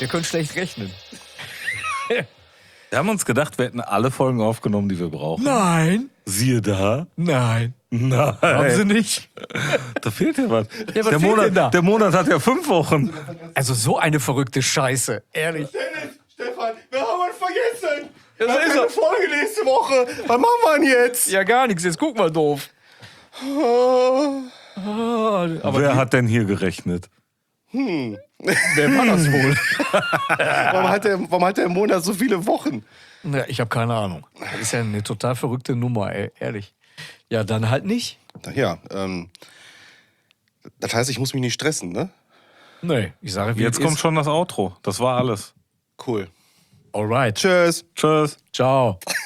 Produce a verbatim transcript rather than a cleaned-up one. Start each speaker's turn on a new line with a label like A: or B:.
A: Wir können schlecht rechnen.
B: Wir haben uns gedacht, wir hätten alle Folgen aufgenommen, die wir brauchen.
A: Nein.
B: Siehe da.
A: Nein.
B: Nein.
A: Haben sie nicht.
B: Da fehlt ja was.
A: Ja, was
B: der,
A: fehlt
B: Monat,
A: denn da?
B: der Monat hat ja fünf Wochen.
A: Also so eine verrückte Scheiße. Ehrlich.
C: Dennis, Stefan, wir haben uns vergessen.
A: Ja, so
C: wir haben
A: ist
C: keine
A: er.
C: Folge nächste Woche. Was machen wir denn jetzt?
A: Ja, gar nichts. Jetzt guck mal doof.
C: Oh.
A: Ah, aber
B: Wer
A: die,
B: hat denn hier gerechnet?
A: wer war das wohl?
C: Warum, hat der, warum hat der im Monat so viele Wochen?
A: Ja, ich habe keine Ahnung. Das ist ja eine total verrückte Nummer, ey. Ehrlich. Ja, dann halt nicht.
C: Ja, ähm, das heißt, ich muss mich nicht stressen, ne?
A: Nee, ich sage, wie
B: Jetzt
A: es
B: kommt
A: ist.
B: schon das Outro. Das war alles.
C: Cool.
A: Alright.
C: Tschüss.
B: Tschüss.
A: Ciao.